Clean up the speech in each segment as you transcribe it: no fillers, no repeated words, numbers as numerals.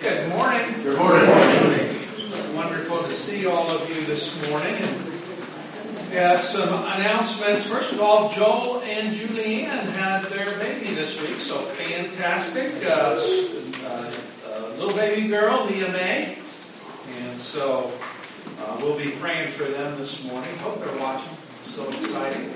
Good morning. Good morning. Wonderful to see all of you this morning. And we have some announcements. First of all, Joel and Julianne had their baby this week, so fantastic. Little baby girl, Leah May. And so we'll be praying for them this morning. Hope they're watching. It's so exciting.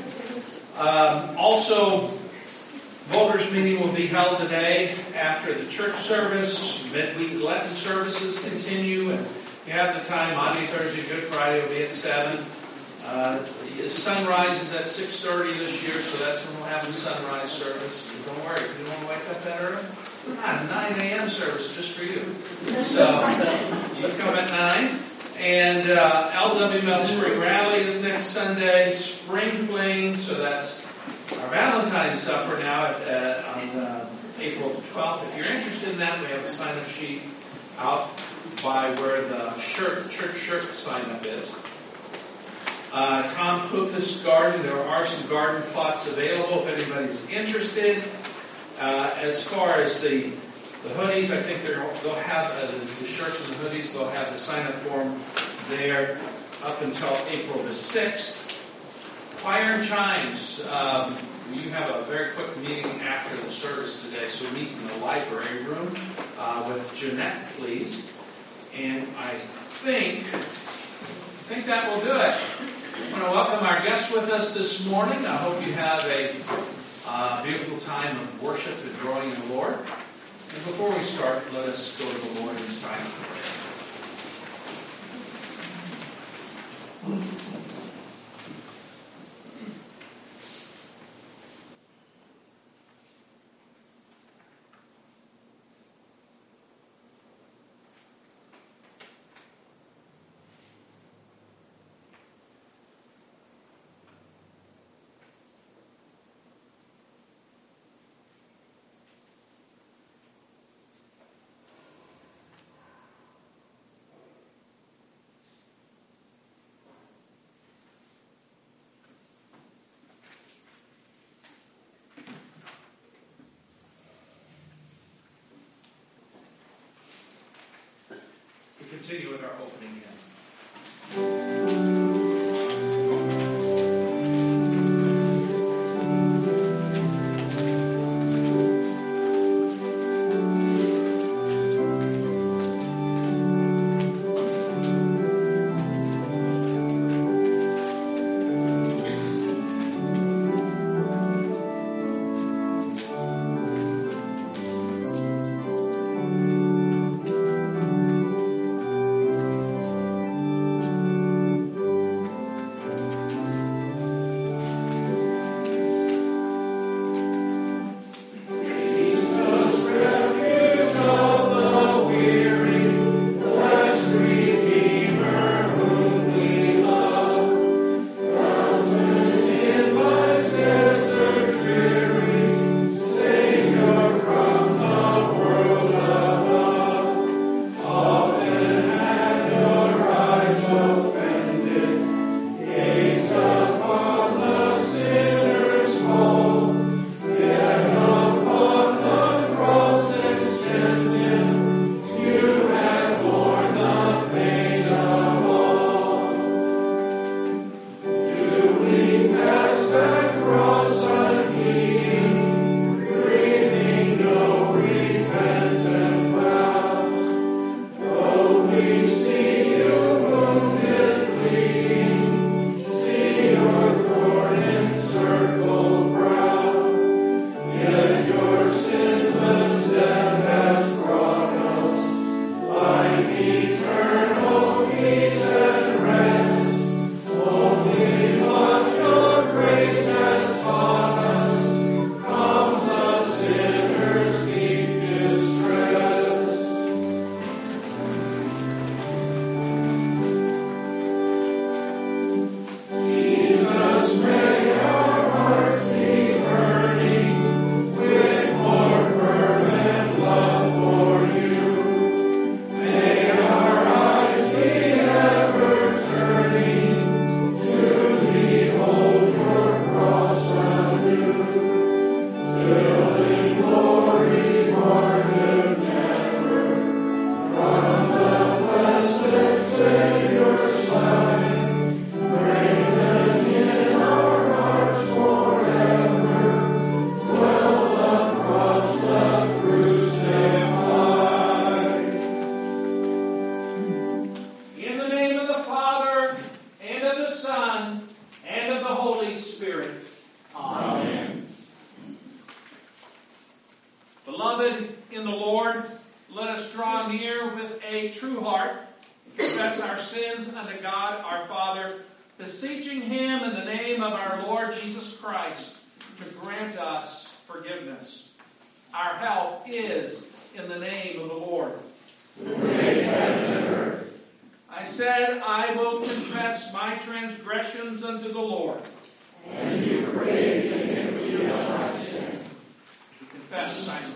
Also, voters meeting will be held today after the church service. Midweek Lenten services continue, and you have the time. Monday, Thursday, Good Friday will be at 7. Sunrise is at 6:30 this year, so that's when we'll have the sunrise service. Don't worry, if you don't want to wake up that early, we've got a 9 a.m. service just for you. So you come at 9. And LW Mount Spring Rally is next Sunday. Spring Fling, so that's our Valentine's Supper now on April 12th. If you're interested in that, we have a sign-up sheet out by where the church shirt sign-up is. Tom Puka's garden, there are some garden plots available if anybody's interested. As far as the hoodies, I think they'll have the shirts and the hoodies, they'll have the sign-up form there up until April the 6th. Choir and Chimes, you have a very quick meeting after the service today, so meet in the library room with Jeanette, please. And I think that will do it. I want to welcome our guests with us this morning. I hope you have a beautiful time of worship and adoring the Lord. And before we start, let us go to the Lord in silent prayer. Continue with our opening hymn. in the Lord, let us draw near with a true heart, confess our sins unto God our Father, beseeching Him in the name of our Lord Jesus Christ to grant us forgiveness. Our help is in the name of the Lord, who made heaven and earth. I said, I will confess my transgressions unto the Lord. And you forgave the iniquity of my sin. We confess silently.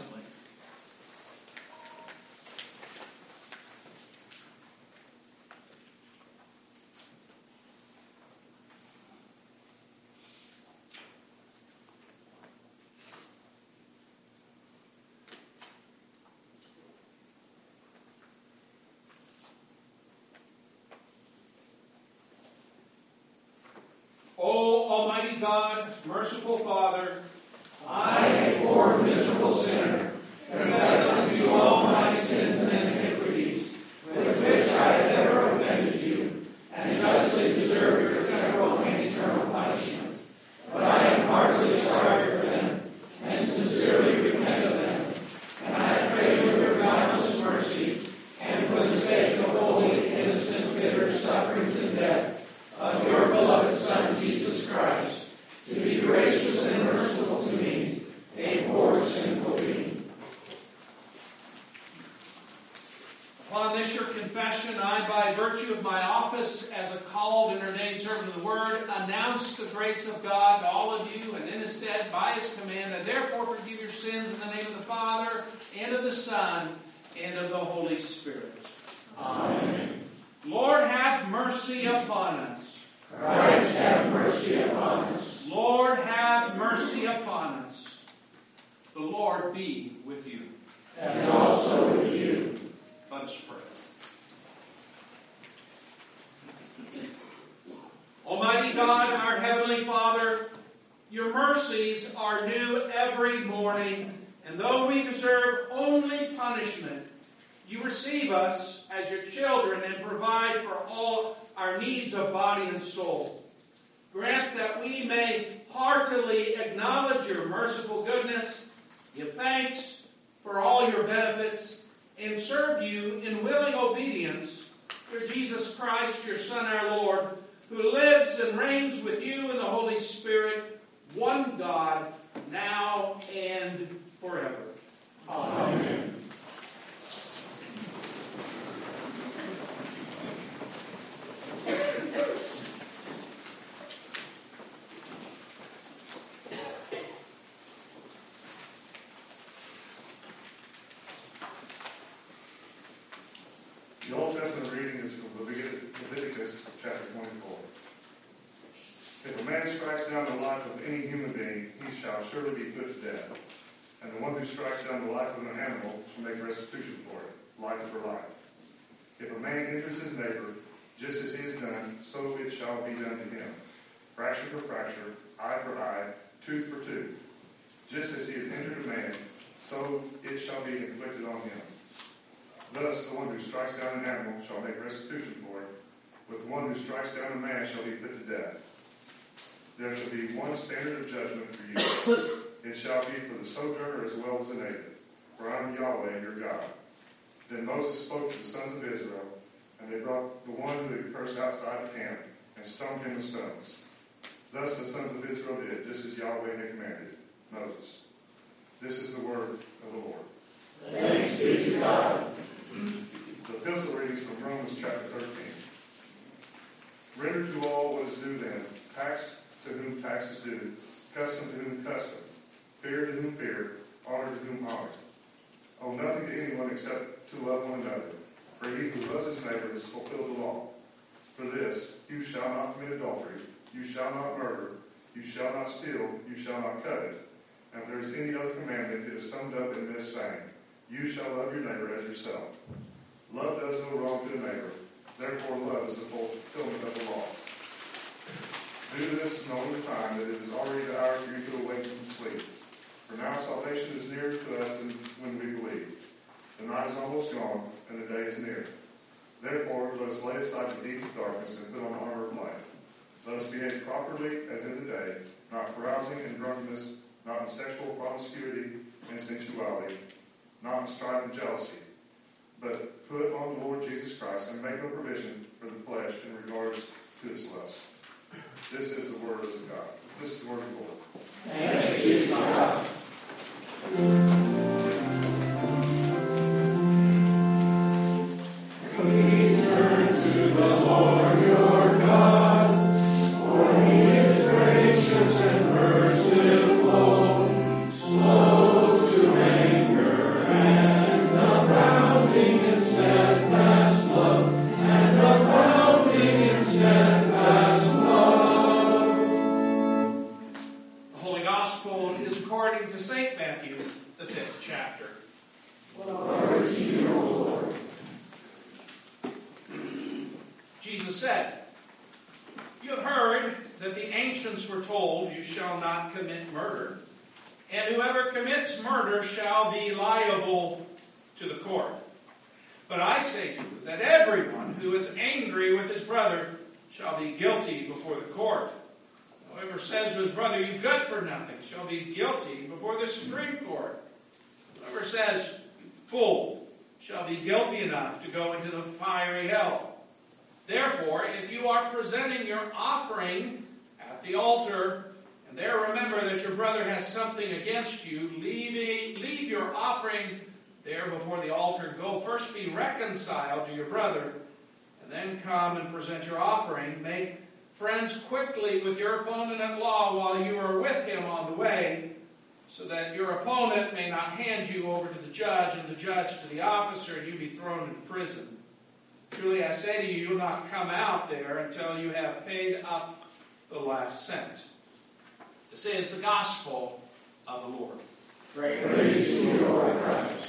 O Almighty God, merciful Father, I, a poor, miserable sinner, confess unto you all my sins and iniquities, with which I have ever offended you, and justly deserve your temporal and eternal punishment. But I am heartily sorry for them, and sincerely repent of them, and I pray for your boundless mercy, and for the sake of holy, innocent, bitter sufferings and death of your beloved Son, Jesus Christ, to be gracious and merciful to me, a poor, sinful being. Upon this your confession, I, by virtue of my office as a called and ordained servant of the Word, announce the grace of God to all of you, and in His stead, by His command, I therefore forgive your sins in the name of the Father, and of the Son, and of the Holy Spirit. Amen. Lord, have mercy upon us. Christ, have mercy upon us. Lord, have mercy upon us. The Lord be with you. And also with you. Let us pray. Almighty God, our Heavenly Father, your mercies are new every morning, and though we deserve only punishment, you receive us as your children and provide for all our needs of body and soul. Grant that we may heartily acknowledge your merciful goodness, give thanks for all your benefits, and serve you in willing obedience through Jesus Christ, your Son, our Lord, who lives and reigns with you in the Holy Spirit, one God, now and forever. Amen. The Old Testament reading is from Leviticus chapter 24. If a man strikes down the life of any human being, he shall surely be put to death. And the one who strikes down the life of an animal shall make restitution for it, life for life. If a man injures his neighbor, just as he has done, so it shall be done to him. Fracture for fracture, eye for eye, tooth for tooth. Just as he has injured a man, so it shall be inflicted on him. Thus, the one who strikes down an animal shall make restitution for it, but the one who strikes down a man shall be put to death. There shall be one standard of judgment for you. It shall be for the sojourner as well as the native, for I am Yahweh your God. Then Moses spoke to the sons of Israel, and they brought the one who had cursed outside the camp, and stoned him with stones. Thus the sons of Israel did, just as Yahweh had commanded Moses. This is the word of the Lord. Thanks be to God. The epistle readings from Romans chapter 13. Render to all what is due them, tax to whom tax is due, custom to whom custom, fear to whom fear, honor to whom honor. Owe nothing to anyone except to love one another, for he who loves his neighbor has fulfilled the law. For this, you shall not commit adultery, you shall not murder, you shall not steal, you shall not covet. And if there is any other commandment, it is summed up in this saying, you shall love your neighbor as yourself. Love does no wrong to the neighbor, therefore love is the fulfillment of the law. Do this knowing the time that it is already the hour for you to awake from sleep. For now salvation is nearer to us than when we believe. The night is almost gone, and the day is near. Therefore, let us lay aside the deeds of darkness and put on the armor of light. Let us behave properly as in the day, not carousing and drunkenness, not in sexual promiscuity and sensuality, not in strife and jealousy, but put on the Lord Jesus Christ and make no provision for the flesh in regards to its lust. This is the word of God. This is the word of the Lord. Thanks be to God. Return to the Lord your God, for he is gracious and merciful, slow to anger, and abounding in steadfast love, and abounding in steadfast love. The Holy Gospel is according to St. Matthew, the 5th chapter. Glory to you, O Lord. Jesus said, "You have heard that the ancients were told, 'You shall not commit murder,' and whoever commits murder shall be liable to the court. But I say to you that everyone who is angry with his brother shall be guilty before the court. Whoever says to his brother, 'You good for nothing,' shall be guilty before the Supreme Court. Whoever says, 'You fool,' shall be guilty enough to go into the fiery hell. Therefore, if you are presenting your offering at the altar, and there remember that your brother has something against you, leave your offering there before the altar. Go first be reconciled to your brother, and then come and present your offering. Make friends quickly with your opponent at law while you are with him on the way, so that your opponent may not hand you over to the judge, and the judge to the officer, and you be thrown into prison. Truly I say to you, you will not come out there until you have paid up the last cent." This is the gospel of the Lord. Praise to you, Lord Christ.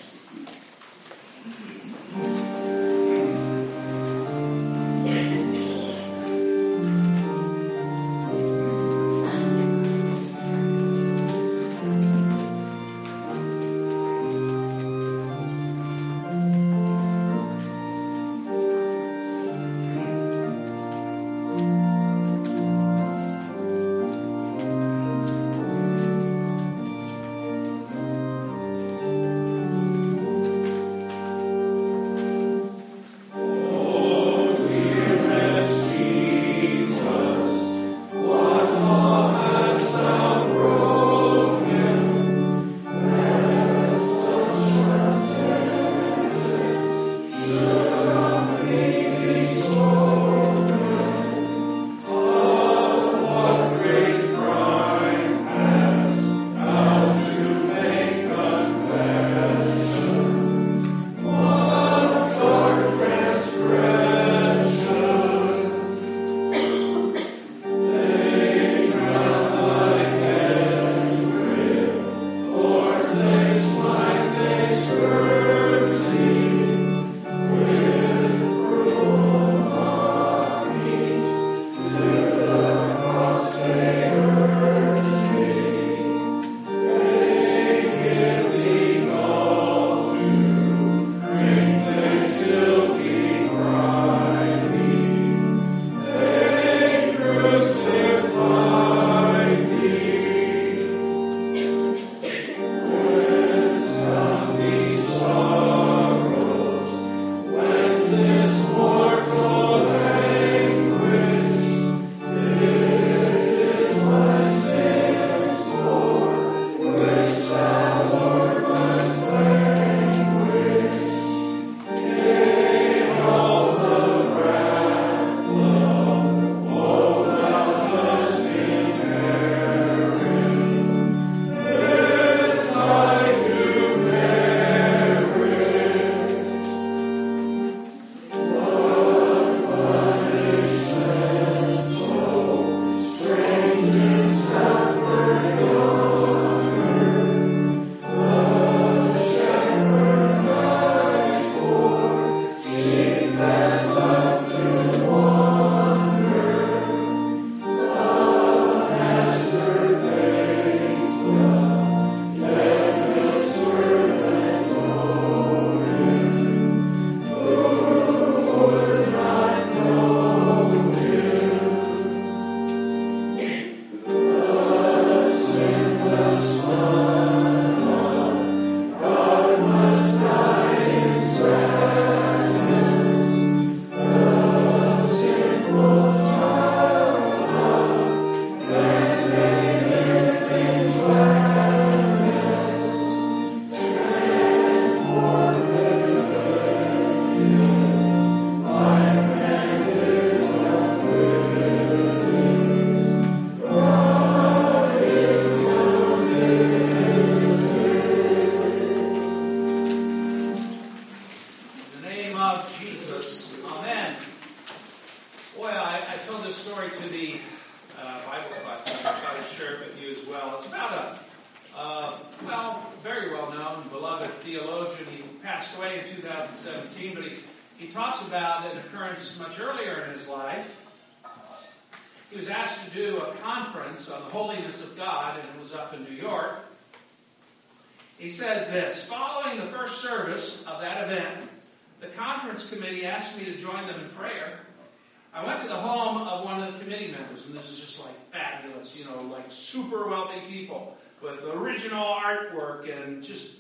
of Jesus. Amen. Boy, I told this story to the Bible class. I thought I'd share it with you as well. It's about a very well-known, beloved theologian. He passed away in 2017, but he talks about an occurrence much earlier in his life. He was asked to do a conference on the holiness of God, and it was up in New York. He says this: following the first service of that event, the conference committee asked me to join them in prayer. I went to the home of one of the committee members, and this is just like fabulous, like super wealthy people with original artwork and just,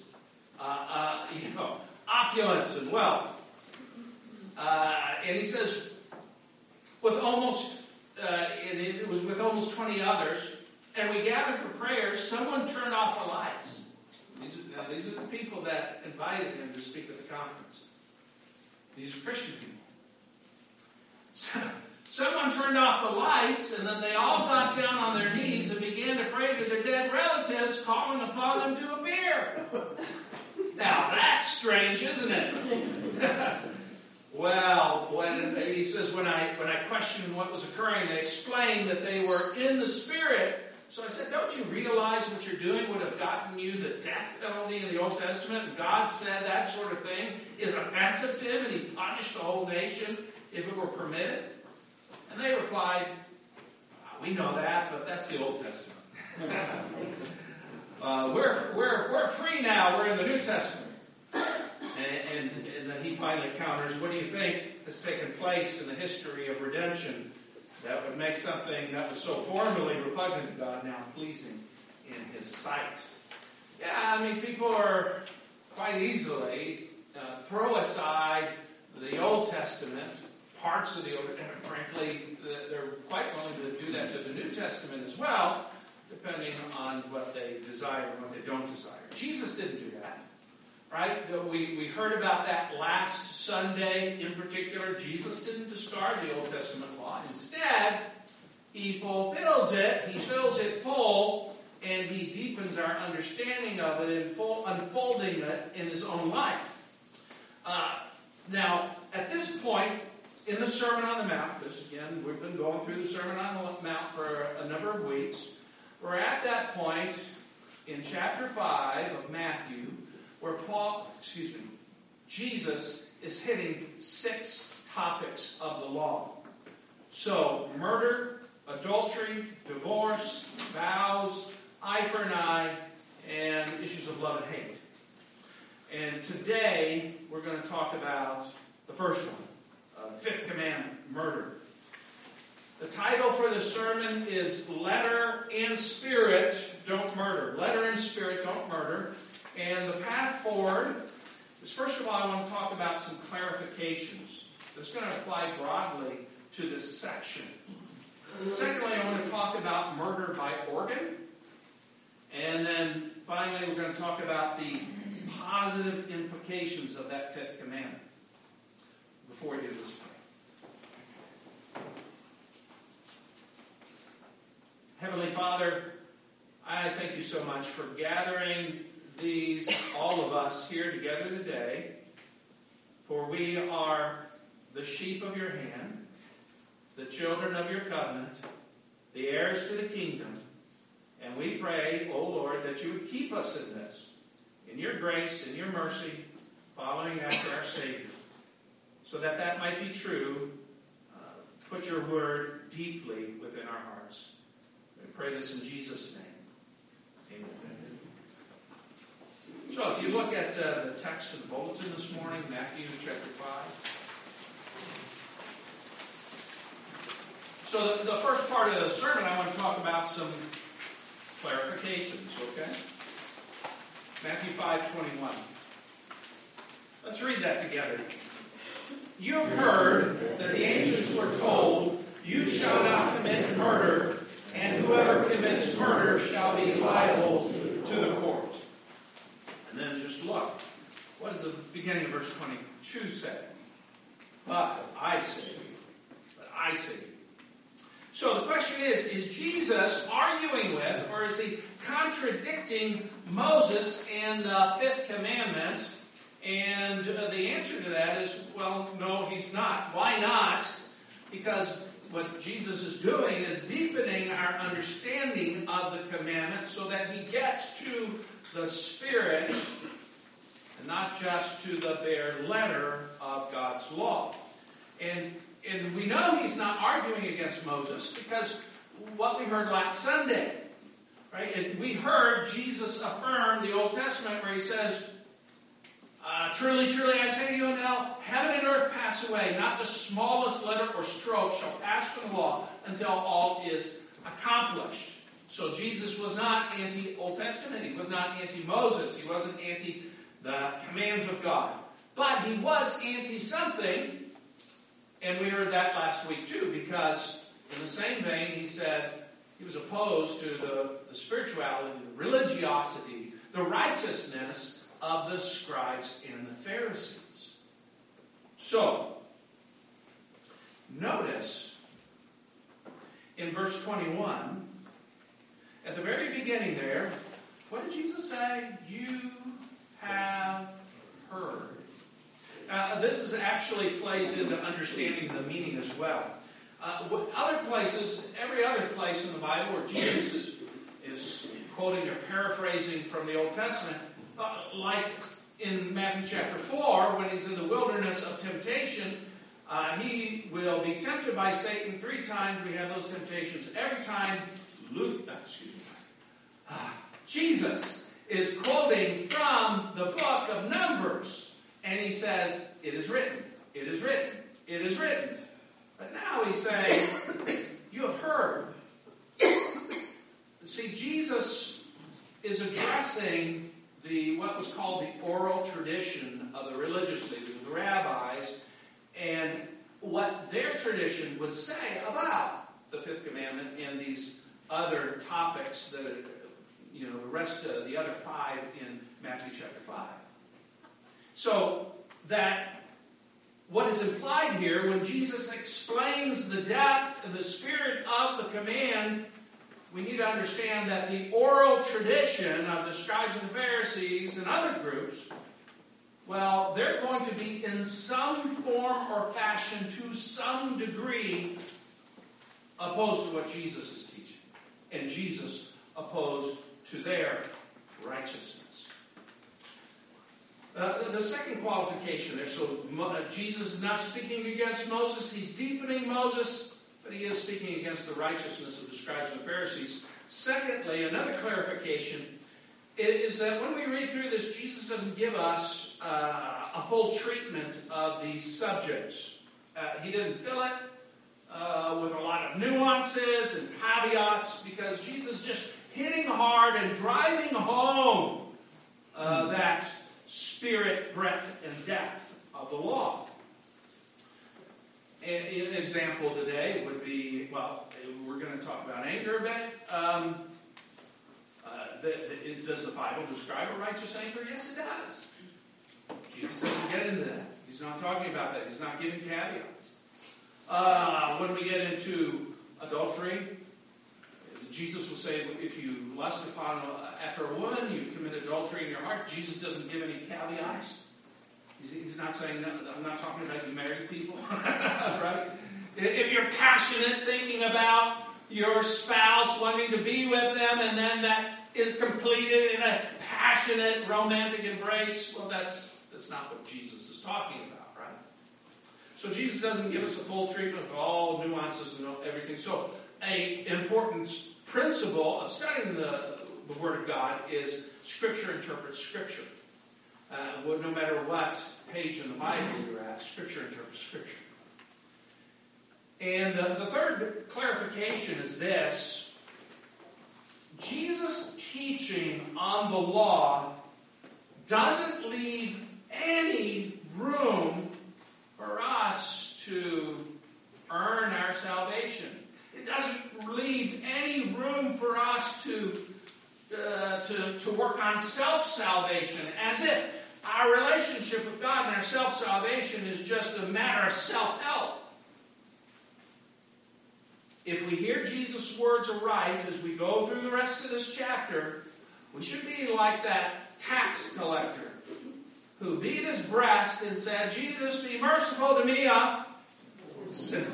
opulence and wealth. And he says, it was with almost 20 others, and we gathered for prayer. Someone turned off the lights. These are the people that invited him to speak at the conference. These are Christian people. So, someone turned off the lights, and then they all got down on their knees and began to pray to their dead relatives, calling upon them to appear. Now, that's strange, isn't it? Well, he says, when I questioned what was occurring, they explained that they were in the Spirit. So I said, don't you realize what you're doing would have gotten you the death penalty in the Old Testament? And God said that sort of thing is offensive to him, and he punished the whole nation if it were permitted. And they replied, we know that, but that's the Old Testament. We're free now. We're in the New Testament. And then he finally counters, what do you think has taken place in the history of redemption that would make something that was so formerly repugnant to God now pleasing in his sight? Yeah, people are quite easily throw aside the Old Testament, parts of the Old Testament, and frankly, they're quite willing to do that to the New Testament as well, depending on what they desire and what they don't desire. Jesus didn't do that. Right? We heard about that last Sunday in particular. Jesus didn't discard the Old Testament law. Instead, he fulfills it. He fills it full, and he deepens our understanding of it, unfolding it in his own life. Now, at this point in the Sermon on the Mount, because again, we've been going through the Sermon on the Mount for a number of weeks, we're at that point in chapter 5 of Matthew, where Jesus is hitting 6 topics of the law. So, murder, adultery, divorce, vows, eye for an eye, and issues of love and hate. And today, we're going to talk about the first one, the 5th commandment, murder. The title for the sermon is Letter and Spirit, Don't Murder. Letter and Spirit, Don't Murder. And the path forward is, first of all, I want to talk about some clarifications that's going to apply broadly to this section. Secondly, I want to talk about murder by organ. And then finally, we're going to talk about the positive implications of that 5th commandment. Before we do this, Heavenly Father, I thank you so much for gathering all of us here together today, for we are the sheep of your hand, the children of your covenant, the heirs to the kingdom, and we pray, O Lord, that you would keep us in this, in your grace, in your mercy, following after our Savior, so that might be true. Put your word deeply within our hearts. We pray this in Jesus' name. Amen. So if you look at the text of the bulletin this morning, Matthew chapter 5. So the first part of the sermon, I want to talk about some clarifications, okay? Matthew 5:21. Let's read that together. You have heard that the ancients were told, you shall not commit murder, and whoever commits murder shall be liable to the court. And then just look. What does the beginning of verse 22 say? But I say. So the question is Jesus arguing with, or is he contradicting Moses and the 5th commandment? And the answer to to that is, well, no, he's not. Why not? Because what Jesus is doing is deepening our understanding of the commandment so that he gets to the spirit and not just to the bare letter of God's law. And we know he's not arguing against Moses because what we heard last Sunday, right? And we heard Jesus affirm the Old Testament where he says, truly, truly, I say to you until heaven and earth pass away, not the smallest letter or stroke shall pass from the law until all is accomplished. So Jesus was not anti-Old Testament. He was not anti-Moses. He wasn't anti the commands of God. But he was anti-something, and we heard that last week too, because in the same vein he said he was opposed to the spirituality, the religiosity, the righteousness of the scribes and the Pharisees. So, notice in verse 21, at the very beginning there, what did Jesus say? You have heard. This is actually plays into understanding the meaning as well. Other places, every other place in the Bible where Jesus is quoting or paraphrasing from the Old Testament, like in Matthew chapter 4, when he's in the wilderness of temptation, he will be tempted by Satan 3 times. We have those temptations every time. Jesus is quoting from the book of Numbers, and he says, "It is written, it is written, it is written." But now he's saying, "You have heard." See, Jesus is addressing what was called the oral tradition of the religious leaders, of the rabbis, and what their tradition would say about the fifth commandment and these other topics that are, the rest of the other 5 in Matthew chapter 5. So that what is implied here when Jesus explains the depth and the spirit of the command, we need to understand that the oral tradition of the scribes and the Pharisees and other groups, well, they're going to be in some form or fashion, to some degree, opposed to what Jesus is teaching. And Jesus opposed to their righteousness. The second qualification there, so Jesus is not speaking against Moses, he's deepening Moses, but he is speaking against the righteousness of the scribes and Pharisees. Secondly, another clarification is that when we read through this, Jesus doesn't give us a full treatment of these subjects. He didn't fill it with a lot of nuances and caveats, because Jesus is just hitting hard and driving home that spirit, breadth, and depth of the law. An example today would be, we're going to talk about anger a bit. Does the Bible describe a righteous anger? Yes, it does. Jesus doesn't get into that. He's not talking about that. He's not giving caveats. When we get into adultery, Jesus will say, if you lust after a woman, you've committed adultery in your heart. Jesus doesn't give any caveats. He's not saying, no, I'm not talking about you married people, right? If you're passionate, thinking about your spouse, wanting to be with them, and then that is completed in a passionate, romantic embrace, well, that's not what Jesus is talking about, right? So Jesus doesn't give us a full treatment of all nuances and everything. So an important principle of studying the Word of God is Scripture interprets Scripture. No matter what page in the Bible you're at, Scripture interprets Scripture. And the third clarification is this. Jesus' teaching on the law doesn't leave any room for us to earn our salvation. It doesn't leave any room for us to work on self-salvation, as if our relationship with God and our self-salvation is just a matter of self-help. If we hear Jesus' words aright as we go through the rest of this chapter, we should be like that tax collector who beat his breast and said, "Jesus, be merciful to me, a sinner."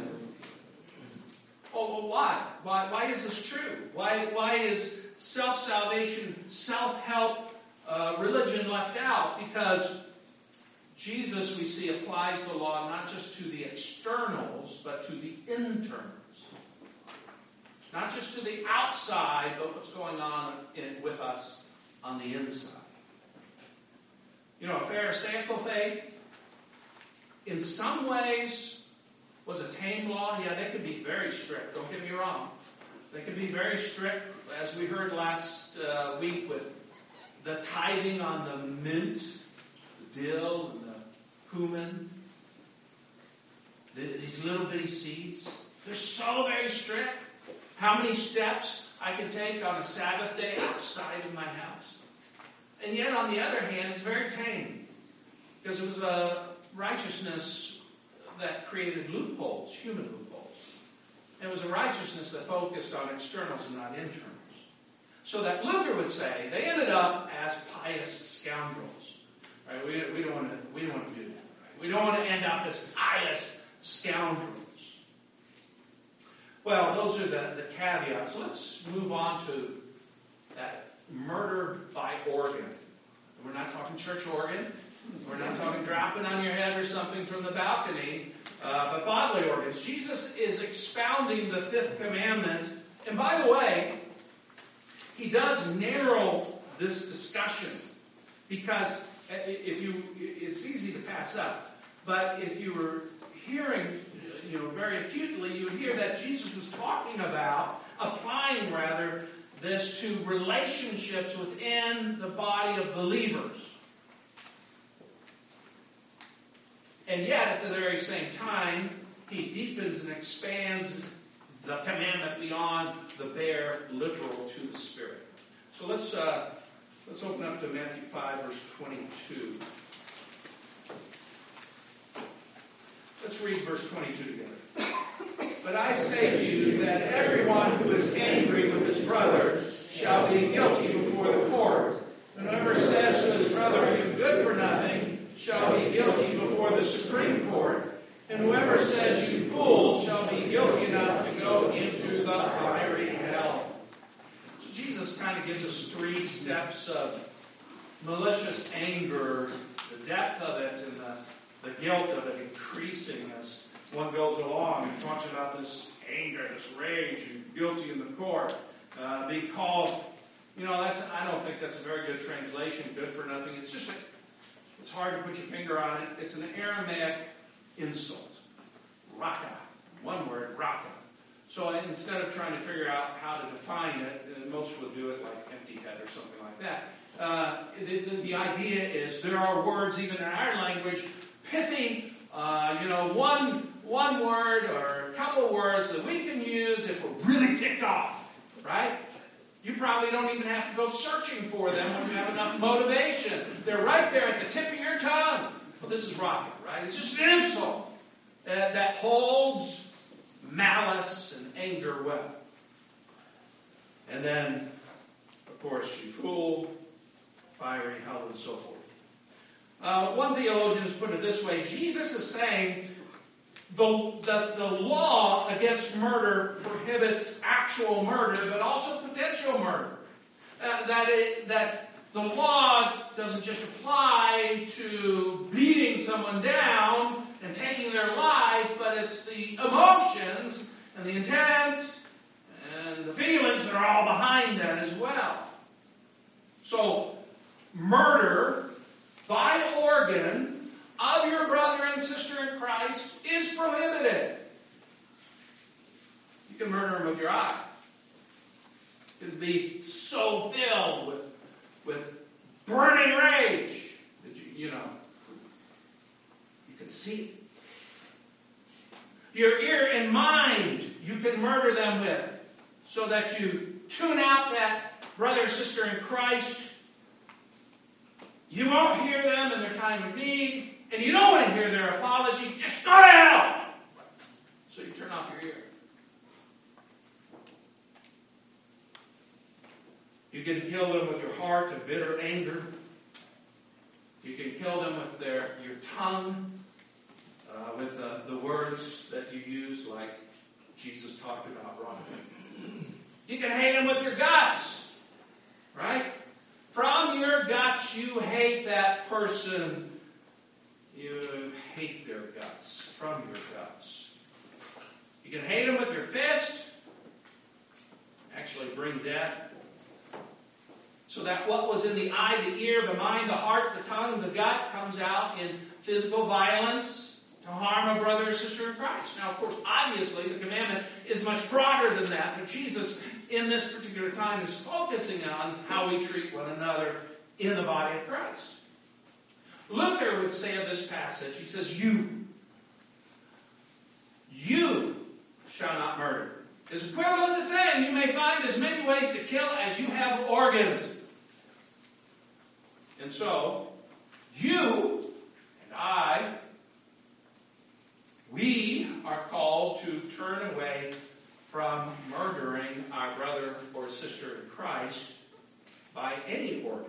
Oh, why? Why is this true? Why is self-salvation, self-help religion left out? Because Jesus, we see, applies the law not just to the externals, but to the internals. Not just to the outside, but what's going on with us on the inside. You know, a Pharisaical faith, in some ways, was a tame law. Yeah, they could be very strict, don't get me wrong. They could be very strict, as we heard last week, with the tithing on the mint, the dill, and the cumin. These little bitty seeds. They're so very strict. How many steps I can take on a Sabbath day outside of my house. And yet, on the other hand, it's very tame. Because it was a righteousness that created loopholes, human loopholes. It was a righteousness that focused on externals and not internals. So that Luther would say, they ended up as pious scoundrels. Right? We don't want to do that. Right? We don't want to end up as pious scoundrels. Well, those are the caveats. Let's move on to that murder by organ. We're not talking church organ. We're not talking dropping on your head or something from the balcony, but bodily organs. Jesus is expounding the fifth commandment. And by the way, he does narrow this discussion because it's easy to pass up. But if you were hearing very acutely, you would hear that Jesus was talking about, applying rather, this to relationships within the body of believers. And yet, at the very same time, he deepens and expands the commandment beyond the bare literal to the spirit. So let's open up to Matthew 5, verse 22. Let's read verse 22 together. "But I say to you that everyone who is angry with his brother shall be guilty before the court. And whoever says to his brother, 'You good for nothing,' shall be guilty before the Supreme Court. And whoever says, 'You fool,' shall be guilty enough to go into the fiery hell." So Jesus kind of gives us 3 steps of malicious anger, the depth of it, and the guilt of it increasing as one goes along. He talks about this anger, this rage, and guilty in the court. Being called, I don't think that's a very good translation, good for nothing. It's just, it's hard to put your finger on it. It's an Aramaic insult. Raka. One word, raka. So instead of trying to figure out how to define it, most will do it like empty head or something like that. The idea is there are words, even in our language, pithy, one word or a couple words that we can use if we're really ticked off, right? You probably don't even have to go searching for them when you have enough motivation. They're right there at the tip of your tongue. Well, this is rocket, right? It's just an insult that holds malice and anger well. And then, of course, you fool, fiery hell, and so forth. One theologian has put it this way. Jesus is saying the law against murder prohibits actual murder, but also potential murder. That the law doesn't just apply to beating someone down and taking their life, but it's the emotions and the intent and the feelings that are all behind that as well. So, murder by organ of your brother and sister in Christ is prohibited. You can murder him with your eye. You can be so filled with burning rage that you can see it. Your ear and mind you can murder them with, so that you tune out that brother or sister in Christ. You won't hear them in their time of need, and you don't want to hear their apology. Just go to hell! So you turn off your ear. You can kill them with your heart of bitter anger. You can kill them with your tongue, with the words that you use, like Jesus talked about wrongly. You can hate them with your guts, right? From your guts, you hate that person. You hate their guts, from your guts. You can hate them with your fist, actually bring death. So that what was in the eye, the ear, the mind, the heart, the tongue, the gut comes out in physical violence to harm a brother or sister in Christ. Now, of course, obviously, the commandment is much broader than that, but Jesus, in this particular time, is focusing on how we treat one another in the body of Christ. Luther would say of this passage, he says, you shall not murder. It's equivalent to saying you may find as many ways to kill as you have organs. And so, you and I, we are called to turn away from murdering our brother or sister in Christ by any organ.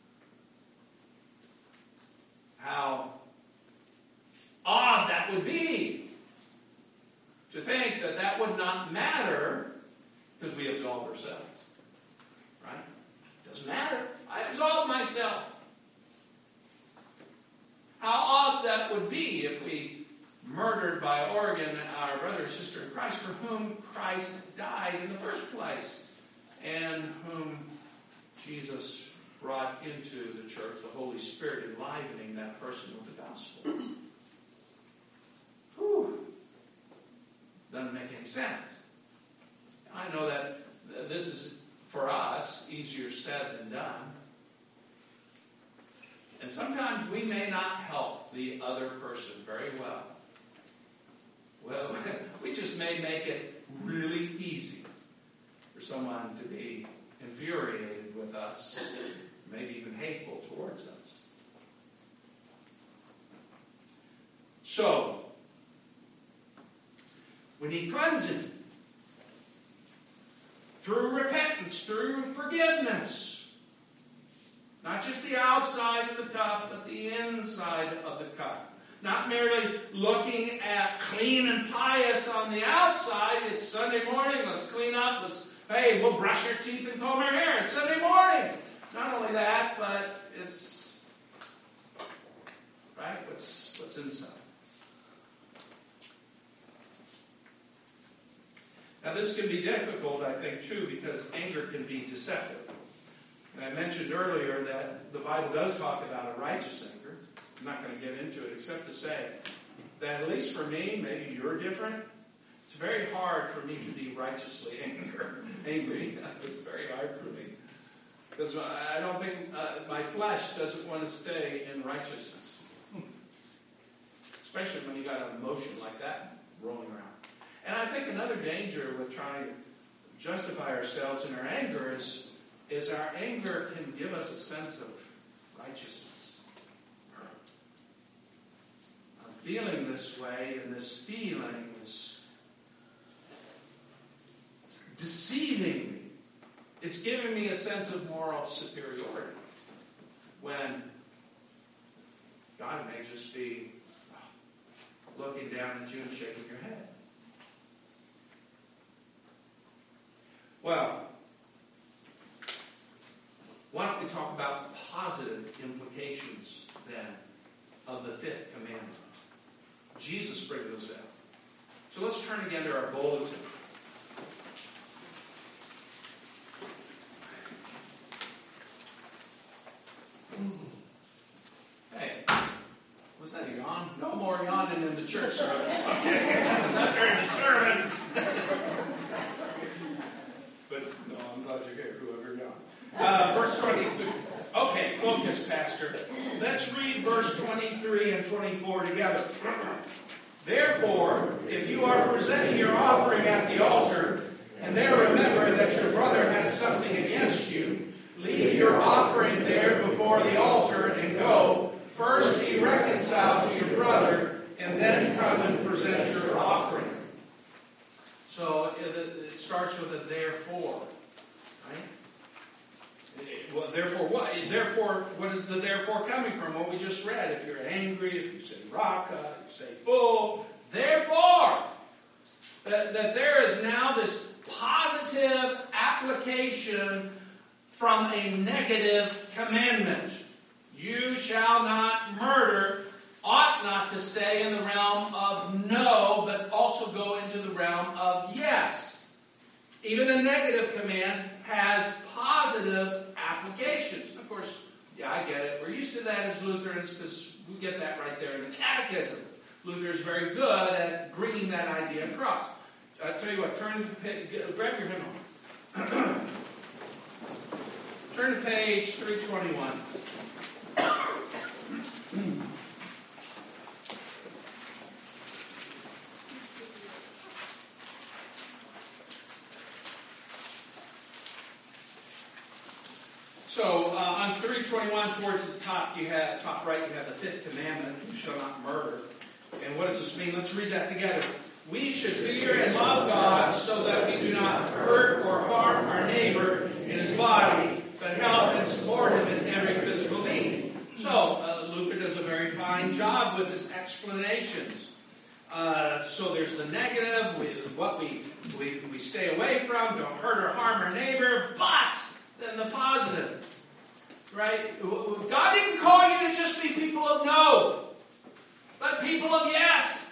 How odd that would be to think that that would not matter because we absolve ourselves. Right? Doesn't matter. I absolve myself. How odd that would be if we murdered by organ our brother or sister in Christ for whom Christ died in the first place and whom Jesus brought into the church, the Holy Spirit enlivening that person with the gospel. Whew. Doesn't make any sense. I know that this is, for us, easier said than done. And sometimes we may not help the other person very well. Well, we just may make it really easy for someone to be infuriated with us, maybe even hateful towards us. So, we need cleansing through repentance, through forgiveness. Not just the outside of the cup, but the inside of the cup. Not merely looking at clean and pious on the outside. It's Sunday morning, let's clean up, we'll brush our teeth and comb our hair. It's Sunday morning. Not only that, but it's, right, what's inside. Now this can be difficult, I think, too, because anger can be deceptive. And I mentioned earlier that the Bible does talk about a righteous anger. I'm not going to get into it except to say that at least for me, maybe you're different, it's very hard for me to be righteously angry. It's very hard for me. Because I don't think my flesh doesn't want to stay in righteousness. Especially when you got an emotion like that rolling around. And I think another danger with trying to justify ourselves in our anger is our anger can give us a sense of righteousness. I'm feeling this way, and this feeling is deceiving me. It's giving me a sense of moral superiority when God may just be looking down at you and shaking your head. Well, why don't we talk about the positive implications, then, of the fifth commandment? Jesus brings those out. So let's turn again to our bulletin. Hey, was that a yawn? No more yawning in the church service. Okay, not during the sermon. But no, I'm glad you're here, whoever yawned. Verse 23. Okay, focus, Pastor. Let's read verse 23 and 24 together. Therefore, if you are presenting your offering at the altar, and there remember that your brother has something against you, leave your offering there before the altar and go. First be reconciled to your brother, and then come and present your offering. So it starts with a therefore, right? Well, therefore what? Therefore, what is the therefore coming from? What we just read. If you're angry, if you say raka, if you say bull, therefore, that there is now this positive application from a negative commandment. You shall not murder ought not to stay in the realm of no, but also go into the realm of yes. Even a negative command has positive applications. Of course, yeah, I get it. We're used to that as Lutherans because we get that right there in the Catechism. Luther is very good at bringing that idea across. I'll tell you what, grab your hymnal. Turn to page 321. So on 321, towards the top, top right, you have the fifth commandment: "You shall not murder." And what does this mean? Let's read that together. We should fear and love God so that we do not hurt or harm our neighbor in his body, but help and support him in every physical need. So Luther does a very fine job with his explanations. So there's the negative, what we stay away from, don't hurt or harm our neighbor, but then the positive. Right? God didn't call you to just be people of no, but people of yes.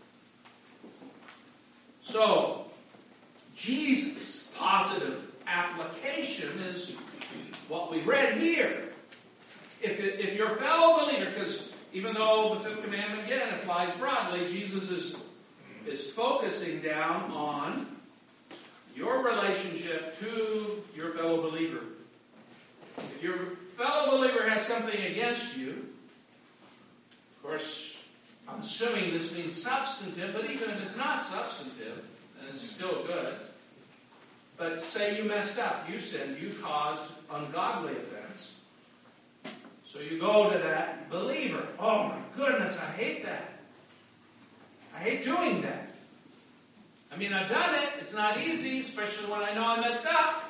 So, Jesus' positive application is what we read here. If your fellow believer, because even though the fifth commandment again applies broadly, Jesus is focusing down on your relationship to your fellow believer. If your fellow believer has something against you, of course, I'm assuming this means substantive, but even if it's not substantive, then it's still good. But say you messed up, you sinned, you caused ungodly offense. So you go to that believer. Oh my goodness, I hate that. I hate doing that. I mean, I've done it. It's not easy, especially when I know I messed up.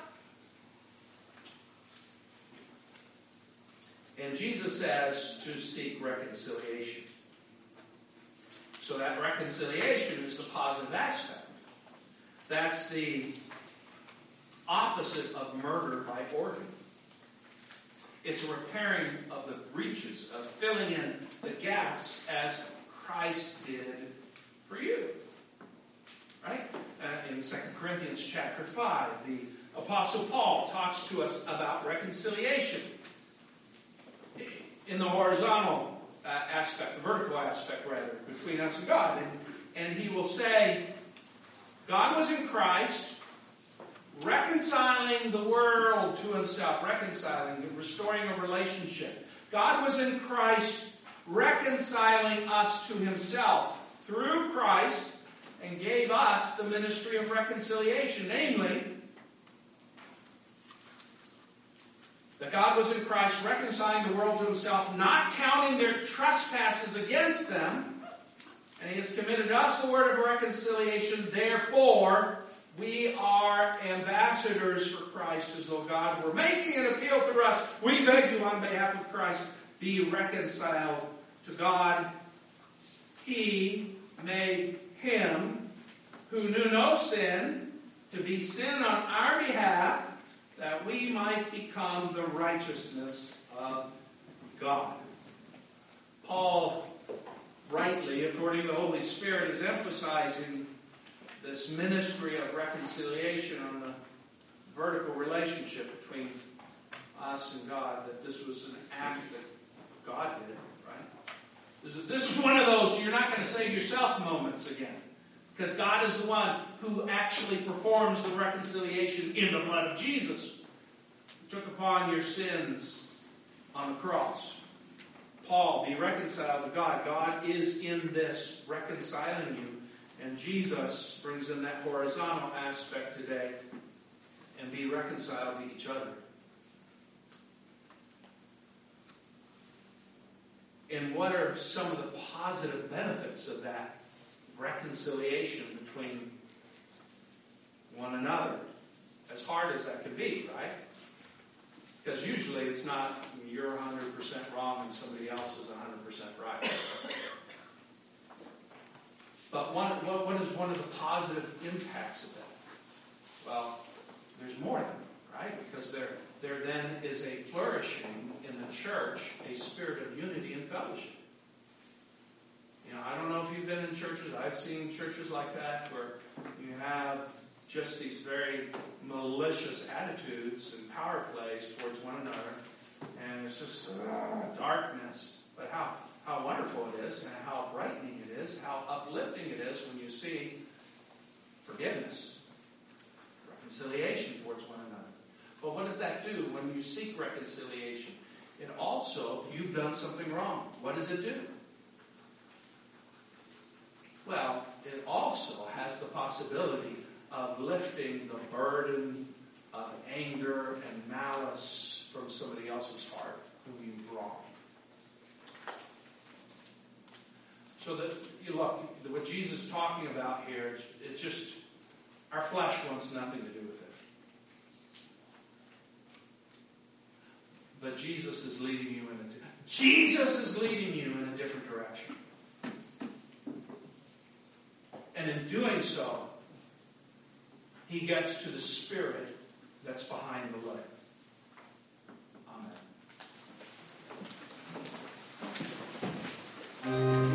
And Jesus says to seek reconciliation. So that reconciliation is the positive aspect. That's the opposite of murder by organ. It's a repairing of the breaches, of filling in the gaps as Christ did for you. Right? In 2 Corinthians chapter 5, the Apostle Paul talks to us about reconciliation in the horizontal aspect, the vertical aspect rather, between us and God. And he will say, God was in Christ, reconciling the world to himself, restoring a relationship. God was in Christ, reconciling us to himself through Christ, and gave us the ministry of reconciliation, namely, that God was in Christ reconciling the world to himself, not counting their trespasses against them, and he has committed us the word of reconciliation. Therefore, we are ambassadors for Christ, as though God were making an appeal through us. We beg you on behalf of Christ, be reconciled to God. He made him who knew no sin to be sin on our behalf, that we might become the righteousness of God. Paul, rightly, according to the Holy Spirit, is emphasizing this ministry of reconciliation on the vertical relationship between us and God, that this was an act that God did, right? This is one of those you're not going to save yourself moments again. Because God is the one who actually performs the reconciliation in the blood of Jesus, who took upon your sins on the cross. Paul, be reconciled to God. God is in this, reconciling you. And Jesus brings in that horizontal aspect today, and be reconciled to each other. And what are some of the positive benefits of that reconciliation between one another? As hard as that could be, right? Because usually it's not you're 100% wrong and somebody else is 100% right. But what is one of the positive impacts of that? Well, there's more than that, right? Because there then is a flourishing in the church, a spirit of unity and fellowship. You know, I don't know if you've been in churches. I've seen churches like that where you have just these very malicious attitudes and power plays towards one another. And it's just darkness. But how wonderful it is, and how brightening it is, how uplifting it is when you see forgiveness, reconciliation towards one another. But what does that do when you seek reconciliation? It also, you've done something wrong. What does it do? Well, it also has the possibility of lifting the burden of anger and malice from somebody else's heart whom you've wronged. So that you look, what Jesus is talking about here, it's just our flesh wants nothing to do with it. But Jesus is leading you in a different direction. And in doing so, he gets to the spirit that's behind the letter. Amen.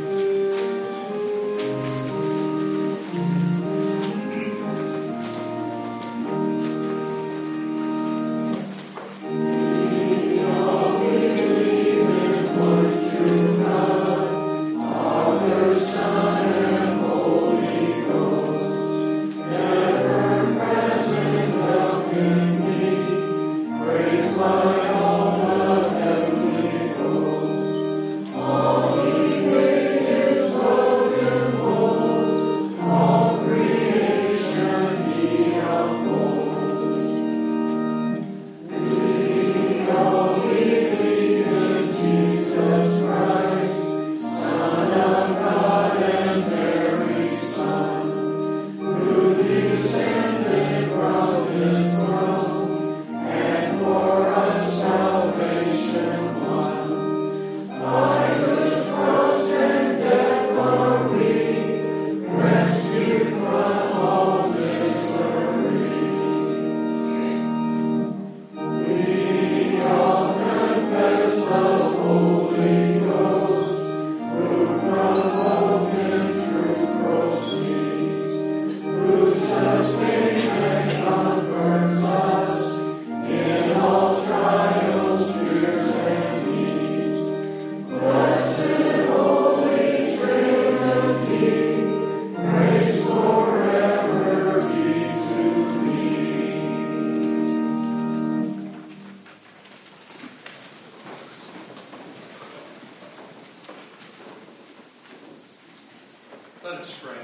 Let us pray.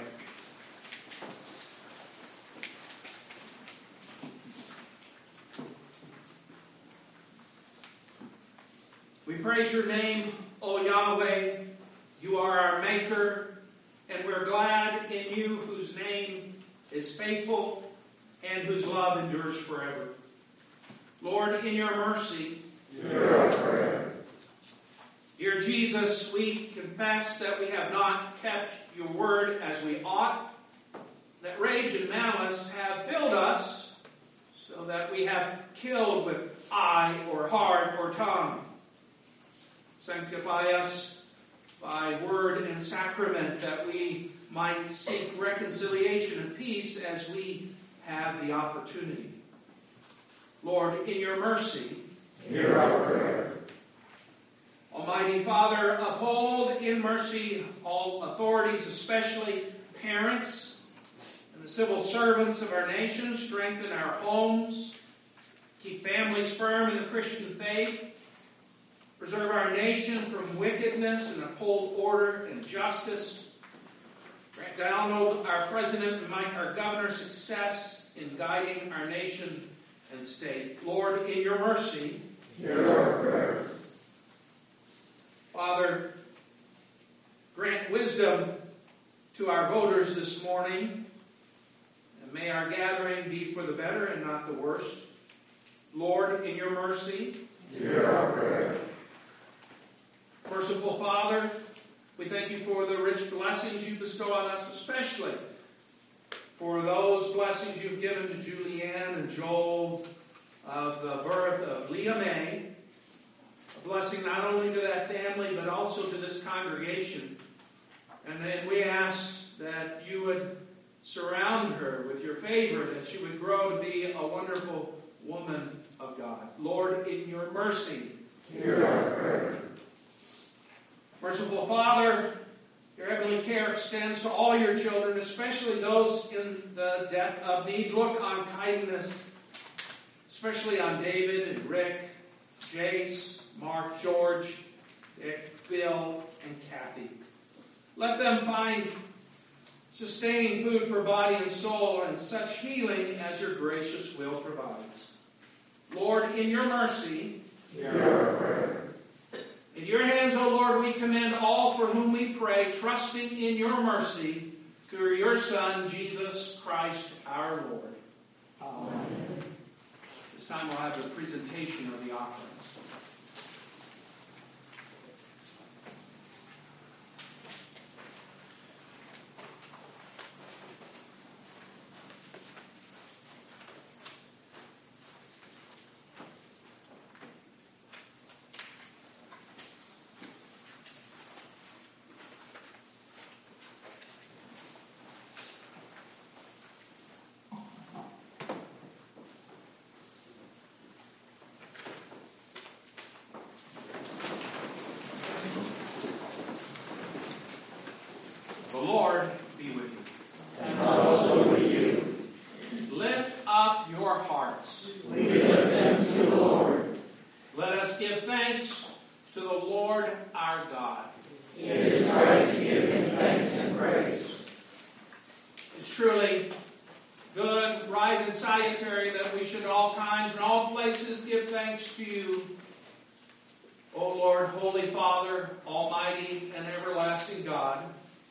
We praise your name, O Yahweh. You are our Maker, and we're glad in you whose name is faithful and whose love endures forever. Lord, in your mercy, hear our prayer. Dear Jesus, we confess that we have not kept your word as we ought, that rage and malice have filled us, so that we have killed with eye or heart or tongue. Sanctify us by word and sacrament, that we might seek reconciliation and peace as we have the opportunity. Lord, in your mercy, hear our prayer. Almighty Father, uphold in mercy all authorities, especially parents and the civil servants of our nation. Strengthen our homes. Keep families firm in the Christian faith. Preserve our nation from wickedness and uphold order and justice. Grant down our president and our governor success in guiding our nation and state. Lord, in your mercy, hear our prayer. Father, grant wisdom to our voters this morning, and may our gathering be for the better and not the worst. Lord, in your mercy, hear our prayer. Merciful Father, we thank you for the rich blessings you bestow on us, especially for those blessings you've given to Julianne and Joel of the birth of Leah May. A blessing not only to that family, but also to this congregation. And then we ask that you would surround her with your favor, that she would grow to be a wonderful woman of God. Lord, in your mercy, hear our prayer. Merciful Father, your heavenly care extends to all your children, especially those in the depth of need. Look on kindness, especially on David and Rick, Jace, Mark, George, Dick, Bill, and Kathy. Let them find sustaining food for body and soul and such healing as your gracious will provides. Lord, in your mercy, hear our prayer. In your hands, O Lord, we commend all for whom we pray, trusting in your mercy through your Son, Jesus Christ, our Lord. Amen. This time we'll have a presentation of the offerings. The Lord be with you. And also with you. Lift up your hearts. We lift them to the Lord. Let us give thanks to the Lord our God. It is right to give him thanks and praise. It's truly good, right, and salutary that we should at all times and all places give thanks to you, O Lord, Holy Father, Almighty and everlasting God,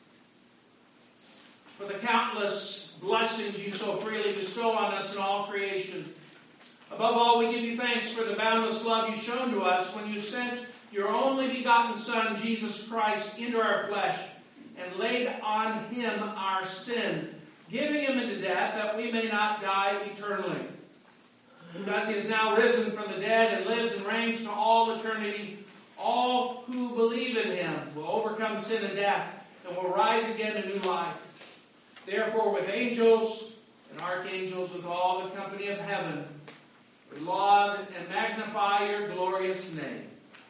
for the countless blessings you so freely bestow on us in all creation. Above all, we give you thanks for the boundless love you've shown to us when you sent your only begotten Son, Jesus Christ, into our flesh and laid on him our sin, giving him into death that we may not die eternally. Because he is now risen from the dead and lives and reigns to all eternity, all who believe in him will overcome sin and death and will rise again to new life. Therefore, with angels and archangels, with all the company of heaven, we laud and magnify your glorious name.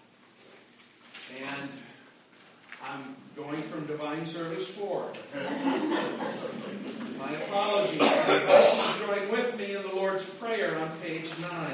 And I'm going from Divine Service 4. My apologies. I invite you to join with me in the Lord's Prayer on page 9.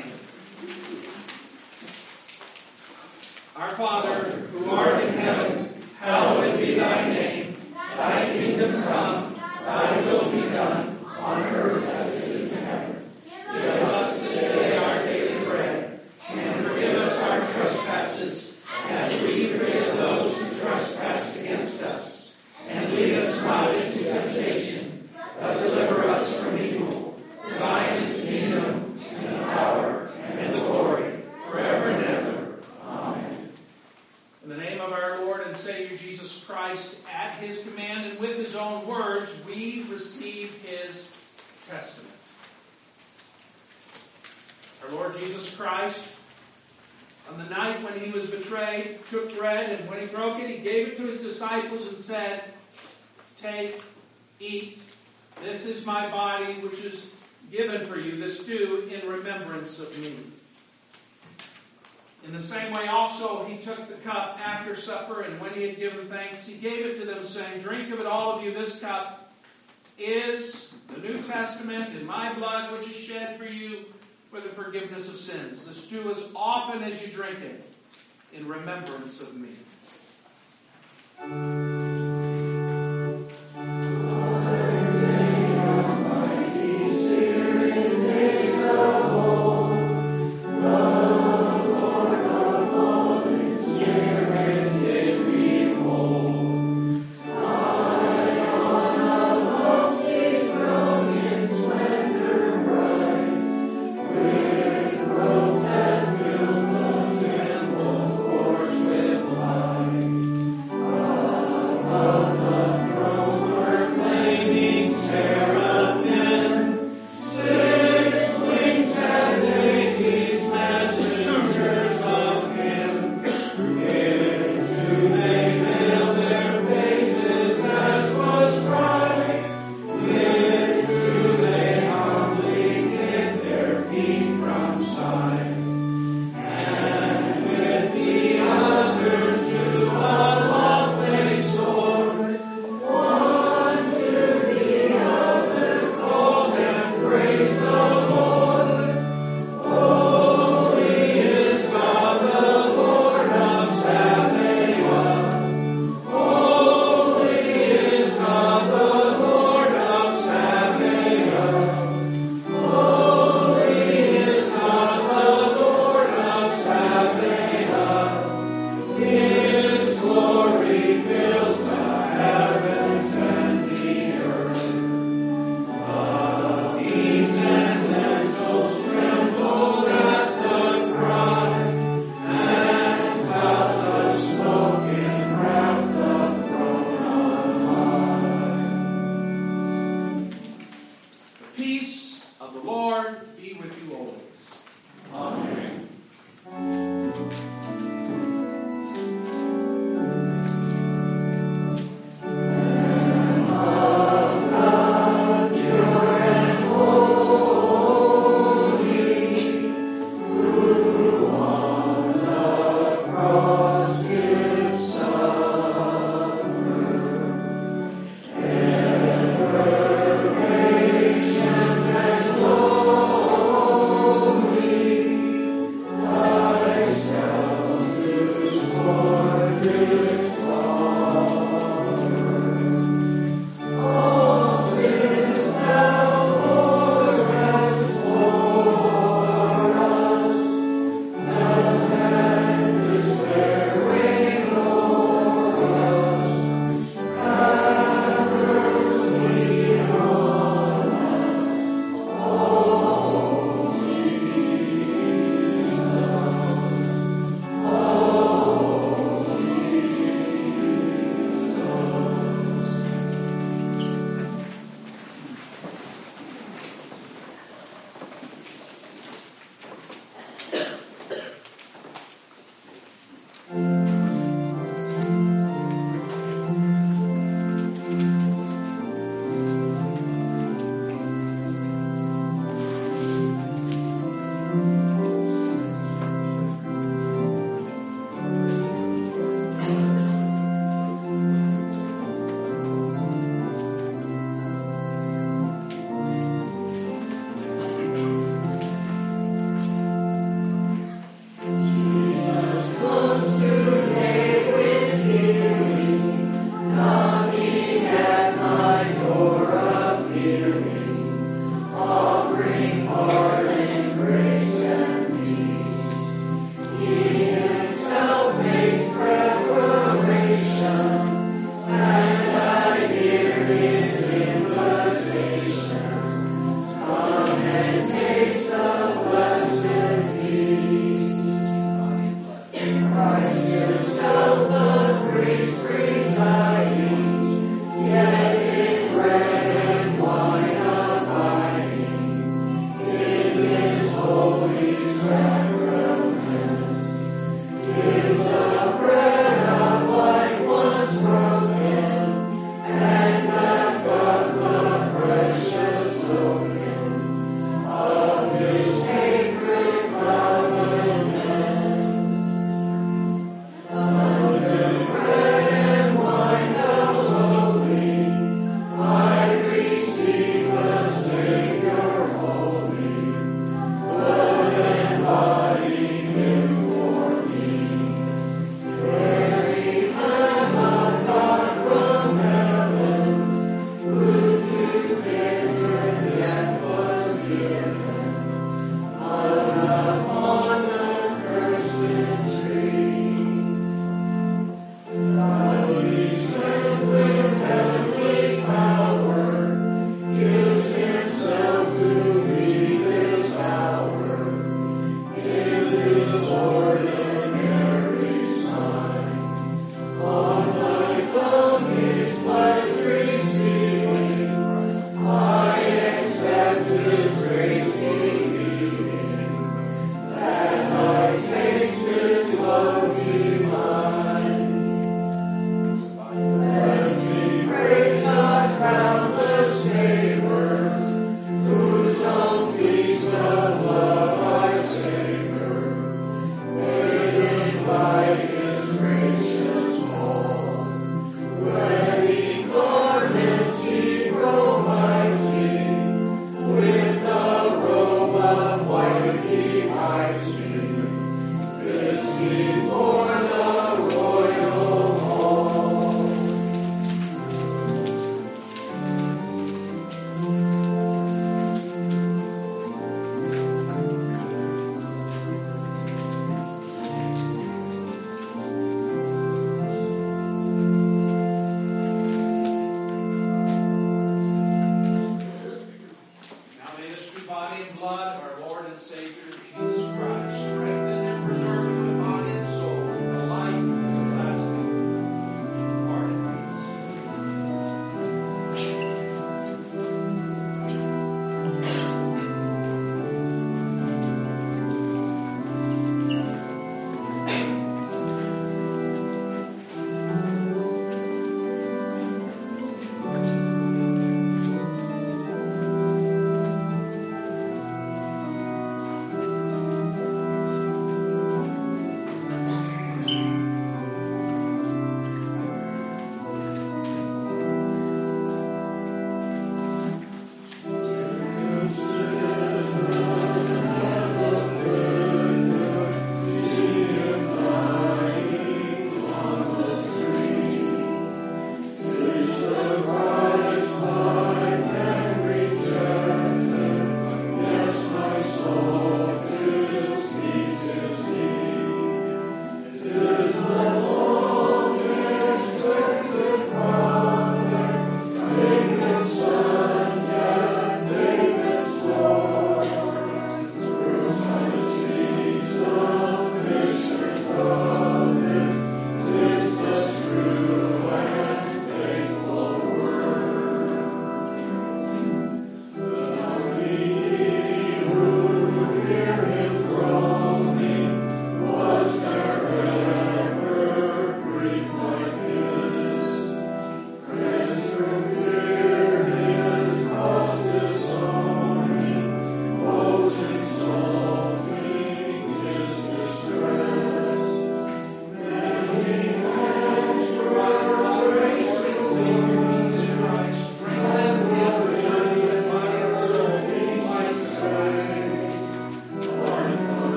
Our Father, who art in heaven, hallowed be thy name. Thy kingdom come, thy will be done, on earth as it is in heaven. Give us this day our daily bread, and forgive us our trespasses, as we forgive those who trespass against us. And lead us not into temptation, but deliver us from evil. Thine is the kingdom, and the power, and the glory, forever and ever. Amen. In the name of our Lord and Savior Jesus Christ, at his command and with his own words, we receive his testament. Our Lord Jesus Christ, on the night when he was betrayed, took bread, and when he broke it, he gave it to his disciples and said, "Take, eat. This is my body, which is given for you. This do in remembrance of me." In the same way also he took the cup after supper, and when he had given thanks, he gave it to them, saying, "Drink of it, all of you. This cup is the New Testament in my blood, which is shed for you for the forgiveness of sins. This do as often as you drink it in remembrance of me." With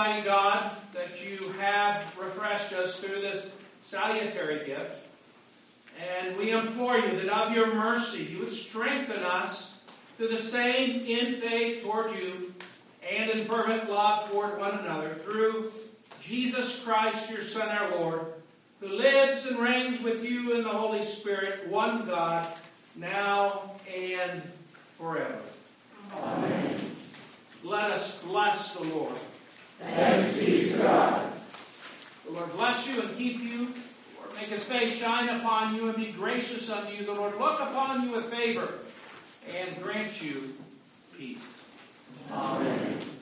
Almighty God, that you have refreshed us through this salutary gift. And we implore you that of your mercy you would strengthen us to the same in faith toward you and in fervent love toward one another through Jesus Christ, your Son, our Lord, who lives and reigns with you in the Holy Spirit, one God, now and forever. Amen. Let us bless the Lord. Thanks be to God. The Lord bless you and keep you. The Lord make his face shine upon you and be gracious unto you. The Lord look upon you with favor and grant you peace. Amen.